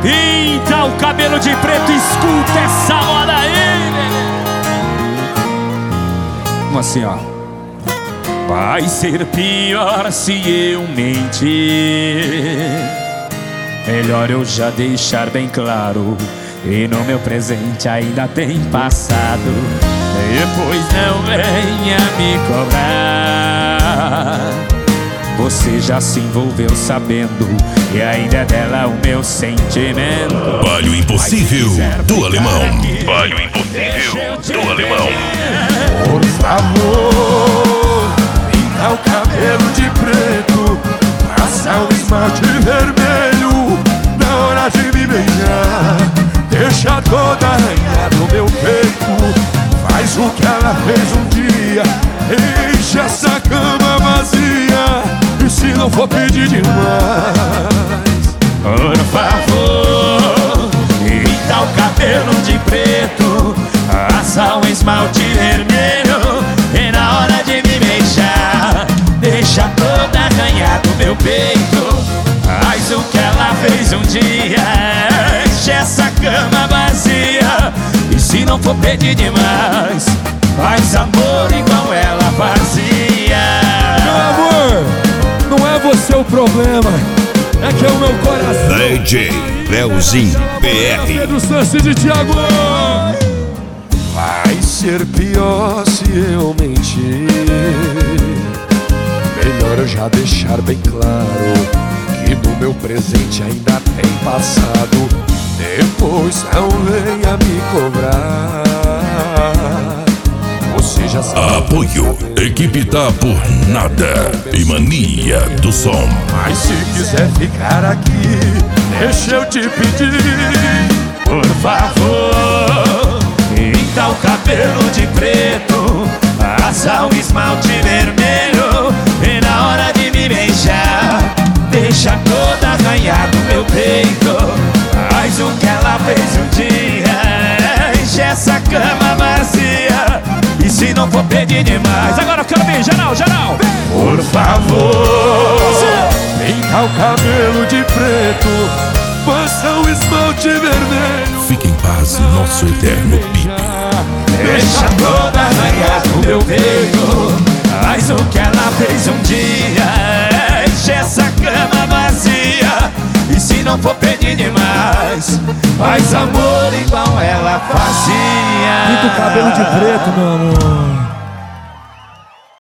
Pinta o cabelo de preto, escuta essa moda aí. Assim, ó. Vai ser pior se eu mentir. Melhor eu já deixar bem claro. E no meu presente ainda tem passado. Depois não venha me cobrar. Você já se envolveu sabendo. E ainda é dela o meu sentimento. Palio Impossível do Alemão. Palio Impossível do Alemão. Por favor, pinta o cabelo de preto, passa o esmalte vermelho na hora de me beijar. Deixa toda arranhada no meu peito. Faz o que ela fez um dia. Enche essa cama vazia. E se não for pedir demais, por favor, pinta o cabelo de preto, passa um esmalte vermelho. E na hora de me beijar, deixa toda arranhada no meu peito. Faz o que ela fez um dia. Enche essa cama vazia. E se não for pedir demais, faz amor igual ela fazia. meu amor, não é você o problema, é que é o meu coração. DJ Leozinho PR. Pedro Sanches de Thiago. Vai ser pior se eu mentir. Melhor eu já deixar bem claro que no meu presente ainda tem passado. Depois não venha me cobrar. Você já sabe. Apoio, equipe tá por nada e mania do som. Mas se quiser ficar aqui, deixa eu te pedir. Por favor, pinta o cabelo de preto, passa o esmalte vermelho. E na hora de me beijar, deixa toda arranhada no meu peito. Faz o que ela fez um dia. Enche essa cama vazia. E se não for pedir demais, agora eu quero ver, geral, geral. Por favor, pinta o cabelo de preto, passa o esmalte vermelho. Fique em paz, nosso eterno pique. Deixa toda arranhada no meu peito. Faz o que ela fez um dia. Enche essa cama vazia. E se não for pedir demais, faz amor igual ela fazia. Pinta o cabelo de preto, meu amor.